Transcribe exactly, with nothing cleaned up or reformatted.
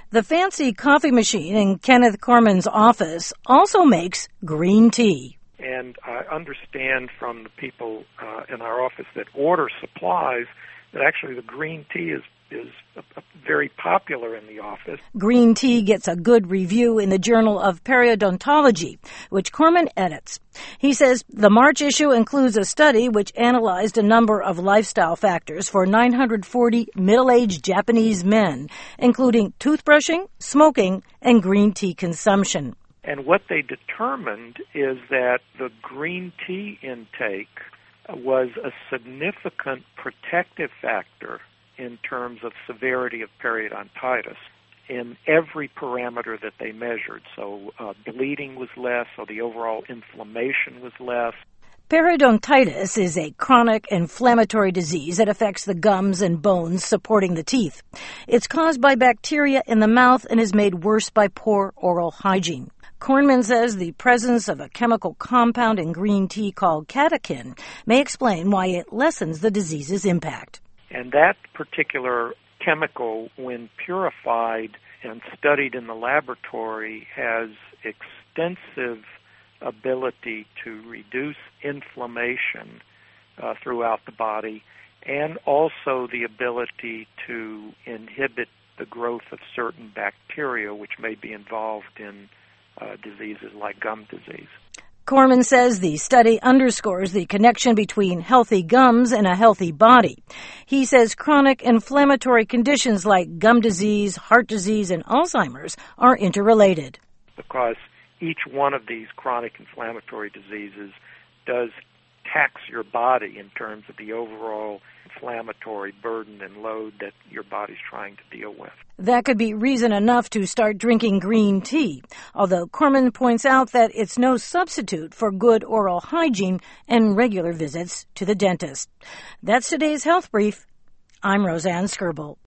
The fancy coffee machine in Kenneth Corman's office also makes green tea. And I understand from the people uh, in our office that order supplies that actually the green tea is is a, a very popular in the office. Green tea gets a good review in the Journal of Periodontology, which Corman edits. He says the March issue includes a study which analyzed a number of lifestyle factors for nine hundred forty middle-aged Japanese men, including toothbrushing, smoking, and green tea consumption. And what they determined is that the green tea intake was a significant protective factor in terms of severity of periodontitis in every parameter that they measured. So uh, bleeding was less, so the overall inflammation was less. Periodontitis is a chronic inflammatory disease that affects the gums and bones supporting the teeth. It's caused by bacteria in the mouth and is made worse by poor oral hygiene. Corman says the presence of a chemical compound in green tea called catechin may explain why it lessens the disease's impact. And that particular chemical, when purified and studied in the laboratory, has extensive ability to reduce inflammation uh, throughout the body, and also the ability to inhibit the growth of certain bacteria which may be involved in uh, diseases like gum disease. Corman says the study underscores the connection between healthy gums and a healthy body. He says chronic inflammatory conditions like gum disease, heart disease, and Alzheimer's are interrelated. Because each one of these chronic inflammatory diseases does tax your body in terms of the overall inflammatory burden and load that your body's trying to deal with. That could be reason enough to start drinking green tea, although Corman points out that it's no substitute for good oral hygiene and regular visits to the dentist. That's today's Health Brief. I'm Roseanne Skirble.